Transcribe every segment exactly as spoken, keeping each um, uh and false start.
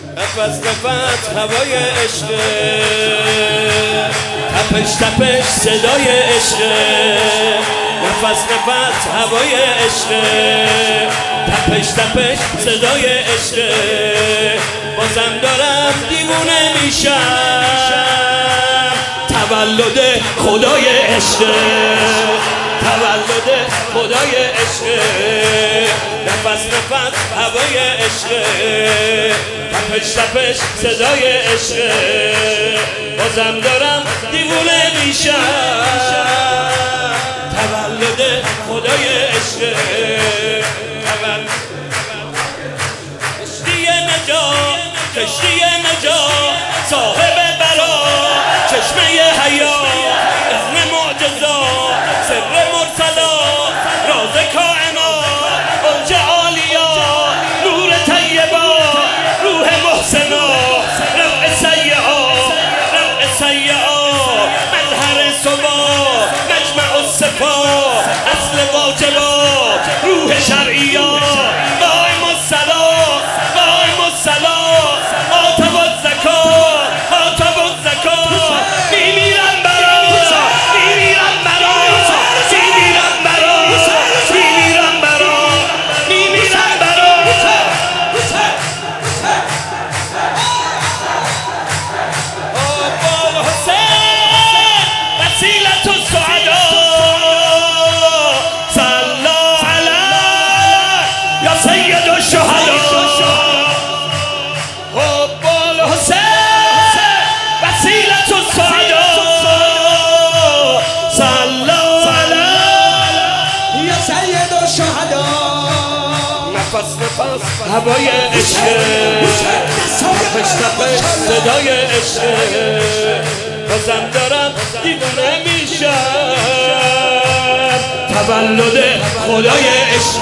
نفس نفس هوای عشق، تپش تپش صدای عشق، نفس نفس هوای عشق، تپش تپش صدای عشق. بازم دارم دیوونه میشم، تولد خدای عشق، تولد خدای عشق. نفس نفس هوای عشق، تپش تپش صدای عشق. بازم دارم دیوونه میشم، تولد خدای عشق. کشتی نجات، کشتی نجات، صاحب برا چشمه حیات، اذن معجزات، سر مرسلات، راز کائنات، اوج عالیات، نور طیبات، روح محسنات، رفع سیئات، رفع سیئات، مظهر ثبات، مجمع الصفات، اصل واجبات، روح شرعیات، قائم الصلات، قائم الصلات، آتب الزکات، آتب الزکات. میمیرم برات، میمیرم برات، میمیرم برات، میمیرم برات، میمیرم برات. آبا الحسین وسیلة السعداء، صلی علیه یا سید الشهداء. آبا الحسین وسیلة السعداء، صلی علیه یا سید الشهداء. نفس نفس هوای عشق، تپش تپش صدای عشق. بازم دارم دیوونه میشم، تولد خدای عشق،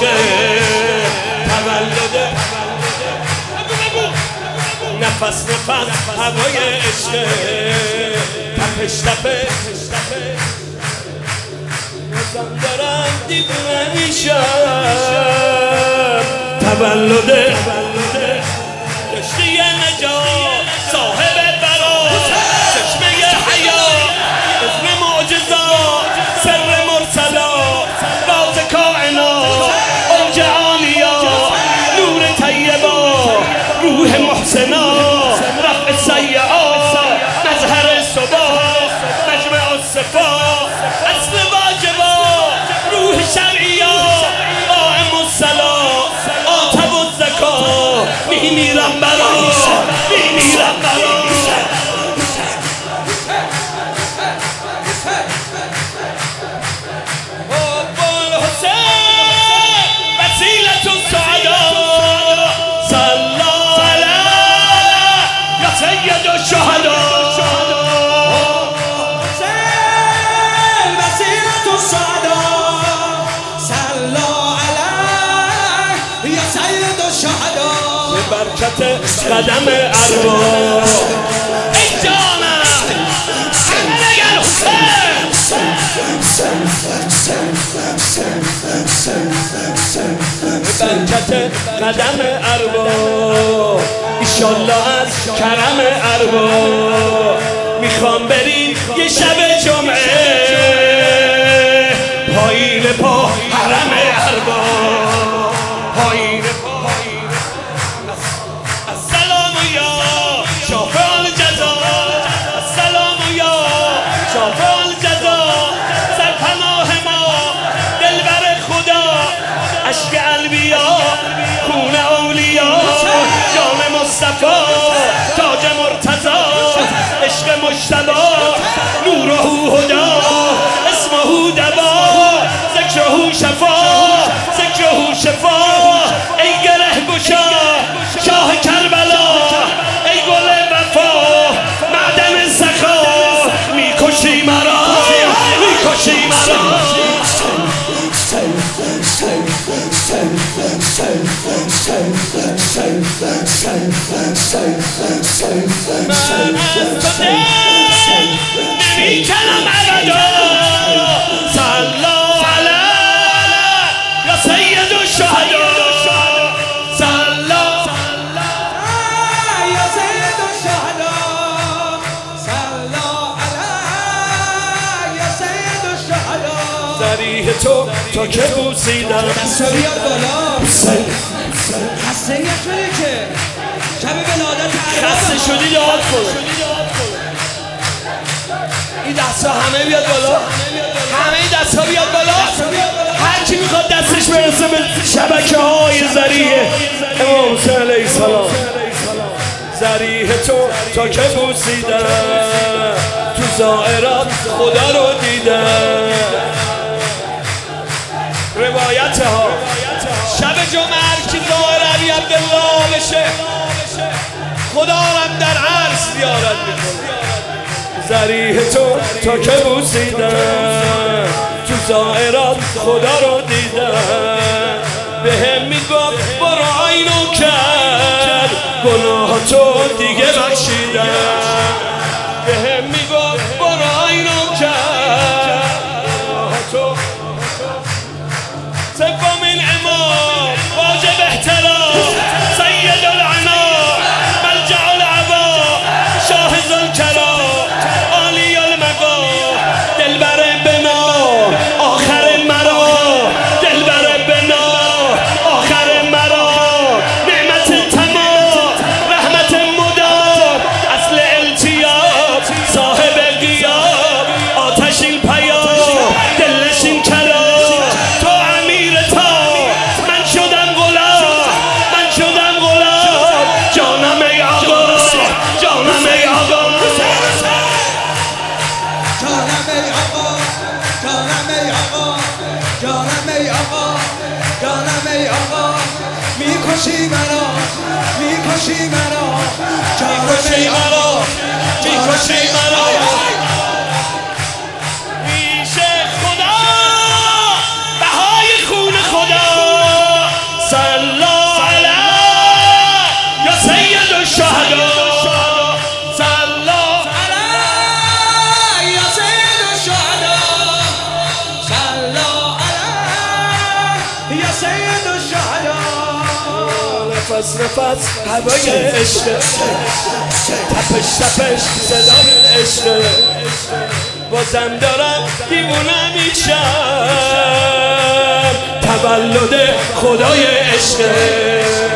تولد. نفس نفس هوای عشق، تپش تپش. بازم دارم دیوونه میشم، تولد. کشتی نجات، صاحب برا چشمه حیات، اذن معجزات، سر مرسلات، راز کائنات، اوج عالیات، نور طیبات، روح محسنات، رفع سیئات، مظهر ثبات، مجمع الصفات، اصل واجبات، روح شرعیات، قائم الصلات، آتب الزکات. میمیرم برات، میمیرم برات. آبا الحسین وسیلة السعداء، صلی علیه یا سید الشهداء. حسین وسیلة السعداء، صلی علیه یا سید الشهداء. به برکت قدم ارواح ای جانم اگر حسین، به برکت قدم ارواح، ایشالله از کرم ارواح. میخوام بریم یه شب جمعه، پایین پا حرم ارواح، پایین پا. السلام یا شافع الجزا، السلام یا شافع الجزا. سرپناه ما دلبر خدا، اشک انبیا، خون اولیا، جام مصطفی، تاج مرتضی، عشق مجتبی، نوره هدا، اسمه دوا، ذکره شفا، ذکره شفا. ای گره گشا شاه کربلا، ای گل وفا، معدن سخا. میکشی مرا، میکشی مرا. من از تو دل نمیکنم ابدا، صلی علیه یا سید الشهداء، صلی تو تا که بوسیدم. دستا بیاد بالا. خسته نکنه که شب ولادت خسته شدی یاد کن. این دستا همه بیاد بالا. همه این دستا بیاد بالا. هر کی میخواد دستش برسه به شبکه های ذریعه امام حسین علیه السلام. ذریعه تو تا که بوسیدم، تو ظاهرات خدا رو دیدم. روایت ها شب جمعه هر کی ظاهر علی عبدالله بشه خدا رم در عرش زیارت میکنه. ذریعه تو تا که بوسیدم، تو ظاهرات خدا رو دیدم. به هم میگفت برو اینو کرد، گناه تو دیگه بخشیدم. به هم میگفت برو اینو کرد، گناه تو. سومین امام واجب احترام، سید العناء ملجع العبا، شاه ذوالکرام عالی المقام، دلبر بنا آخر مرا، دلبر بنا آخر مرا، نعمت تمام رحمت مدام، اصل التیاب صاحب غیاب، آتشین پیام دلنشین کلام. تو امیر تا من شدم غلام، من شدم غلام، جانم ای آقا، جانم ای آقا، جانم ای آقا، جانم ای آقا، جانم ای آقا، جانم ای آقا. میکشی مرا، میکشی مرا، جانم ای آقا، میکشی مرا. پیش خدا بهای خون خدا، صلی علی یا سید الشهدا، صلی علی یا سید الشهدا، صلی علی یا سید الشهدا. نفس نفس هوای عشق، تپش تپش صدای عشق. بازم دارم دیوونه میشم، تولد خدای عشق.